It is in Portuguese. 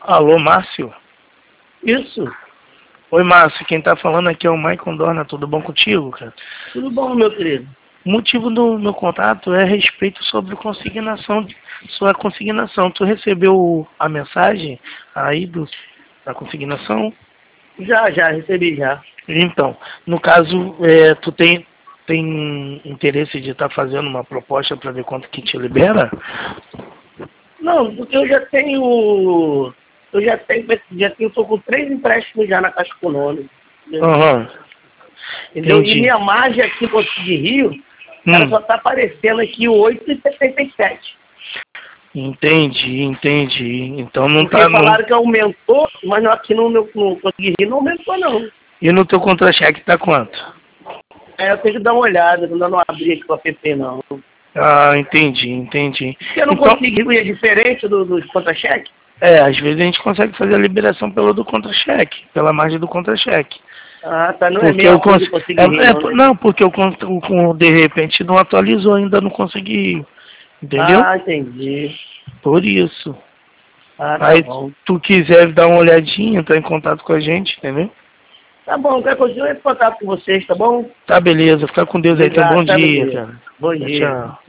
Alô, Márcio? Isso. Oi, Márcio. Quem tá falando aqui é o Maicon Dorna. Tudo bom contigo, cara? Tudo bom, meu querido? O motivo do meu contato é a respeito sobre consignação, sua consignação. Tu recebeu a mensagem aí da consignação? Já recebi já. Então, no caso, tu tem interesse de estar fazendo uma proposta para ver quanto que te libera? Não, porque tô com 3 empréstimos já na Caixa Econômica. Aham. Entendeu? Entendi. E minha margem aqui no Porto de Rio, ela só tá aparecendo aqui 8,77. Entendi. Então não Porque tá... falaram que aumentou, mas aqui no Porto de Rio não aumentou, não. E no teu contra-cheque tá quanto? Eu tenho que dar uma olhada, não abri aqui com a PP, não. Ah, entendi. Porque eu não Então, consegui, é diferente dos contra-cheque? às vezes a gente consegue fazer a liberação pelo do contra-cheque, pela margem do contra-cheque. Ah, tá, não é Porque mesmo eu coisa que eu consegui rir, não, né? não, porque de repente não atualizou ainda, não consegui, entendeu? Ah, entendi. Por isso. Ah, tá Aí bom. tu quiser dar uma olhadinha, entrar em contato com a gente, entendeu? Tá bom, quero continuar em contato com vocês, tá bom? Tá, beleza. Fica com Deus aí. Tenha um bom Obrigado, tá, dia, beleza. cara. Bom dia. Tchau.